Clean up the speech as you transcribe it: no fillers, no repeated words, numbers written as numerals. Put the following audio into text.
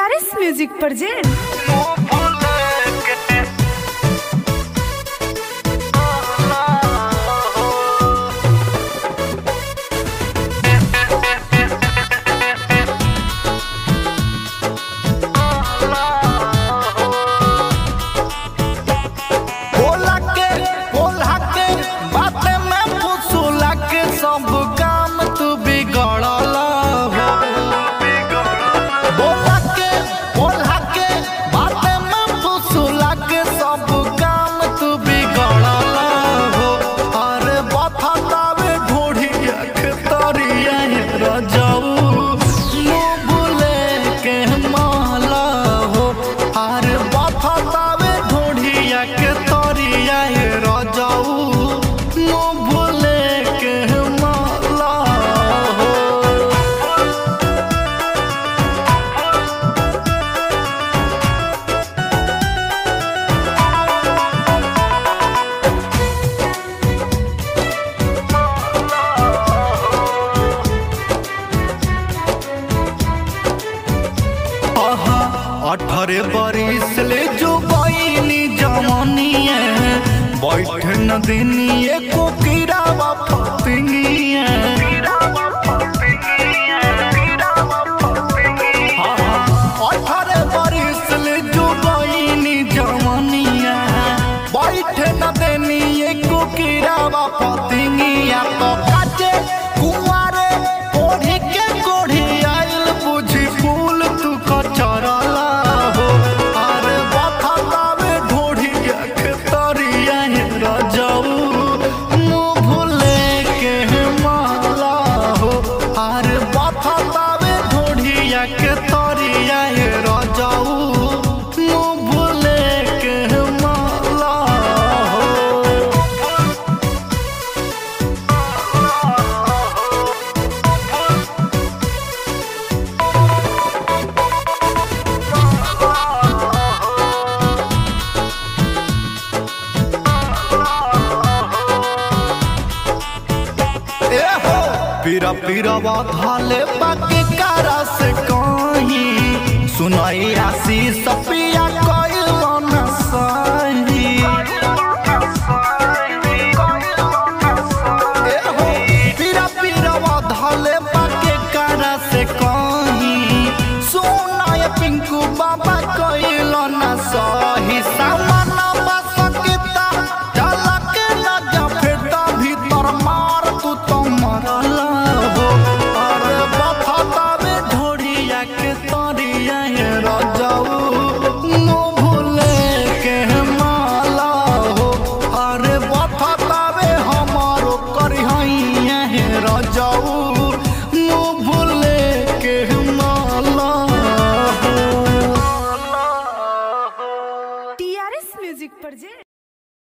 DRS music present. सब काम तू बिगड़ला बोला के बाते में फुसुला के सब काम तू बिगड़ला हो। अरे बथतावे ढोढ़िया के तरिया रजाऊ मुँह भूले के माला हो। अरे बथतावे ढोढ़िया के तरिया रजाऊ अठारे बरिस ले जो बैनी जमनिए बैठ न दिनिए को कीरावा फतिंगिए। अठारे बरिस ले जो बैनी जमनिए बैठ न दिनिए को कीरावा फतिंगिया। तो काटे कुंवारे ओढ़ी के कोढ़ी आइल बुझी फूल तू कचरला। के तरिया रजाऊ मुँह भूले के माला हो। पीरा पीरा धाले बाकी कारा से कहीं सुनाई आशीष पिया कइलो न सही। पीरा पीरा धाले बाकी कारा से कहीं सुनाई पिंकू बाबा कइलो न सही। सामान बसकिता झलक लगा फेटा भीतर मार तू तो मरला। जाऊ